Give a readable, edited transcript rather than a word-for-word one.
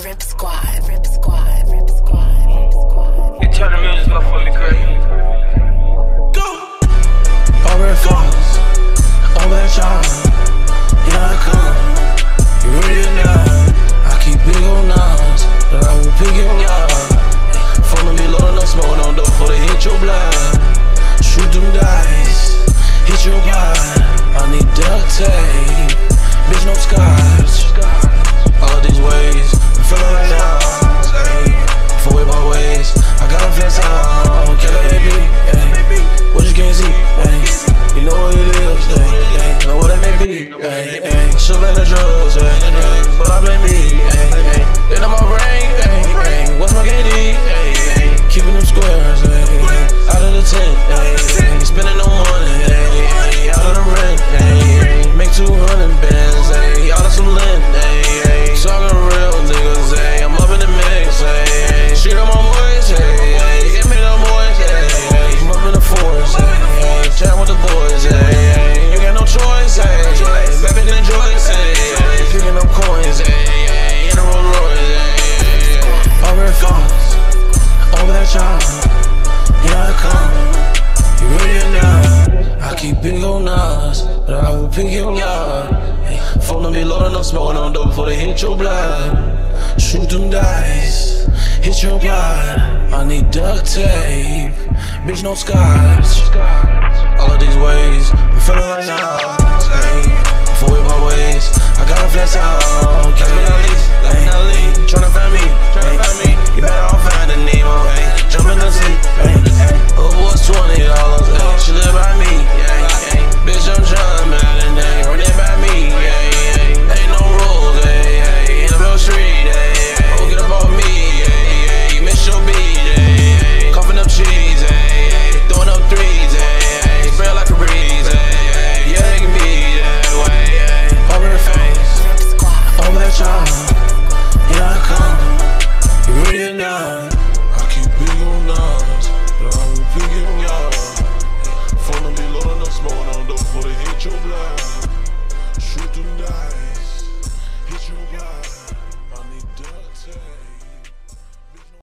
Rip Squad, Rip Squad, Rip Squad, Rip Squad. You turn the music up for me, Craig. Go! Already falls, all that y'all. Here I come, you ready or not? I keep big on knives, but I will pick your yard. Phone be loading up, smoking on dope before they hit your blood. Shoot them dice, hit your body. I need duct tape, bitch no scotch. All of these ways, I'm feeling right now. Before we part ways, I gotta flex out. Kill it, baby, what you can't see, you know what it is, know what it may be. Should blame the drugs, but I blame me. Then I'm my brain, what's my KD? Keeping them squares, out of the tent, spending no money, out of the rent, make 200 bands, out of some lint, talking real niggas, I'm up in the mix, shit on my boys, get me the boys, I'm up in the forest, chat with the boys, you got no choice, baby can enjoy it, picking up coins, in a Rolls Royce, already falls, over that y'all, here I come, you ready or not? I keep big on knives, but I will pick your yard. Phone be loading up, smoking on dope before they hit your blood. Shoot them dice, hit your blood. I need duct tape, bitch no scotch. All of these ways, I'm feeling right now. Before we part ways, I gotta flex out. Catch me not leave, tryna find me, you better all find a Nemo. Jump in the seat, oh boy's $20, she live by me. Bitch I'm John Madden, run it by me. Ain't no rules, in the middle street. Oh get up on me, you miss your beat. Coughing up cheese, throwing up threes, spread like a breeze. Yeah they can be that way. Over the face, over that y'all, here I come, you ready or not? I keep big on knives, but I will pick your yard. Phone be loading up, smoking on dope before they hit your blood. Shoot them dice, hit your blood. I need duct tape.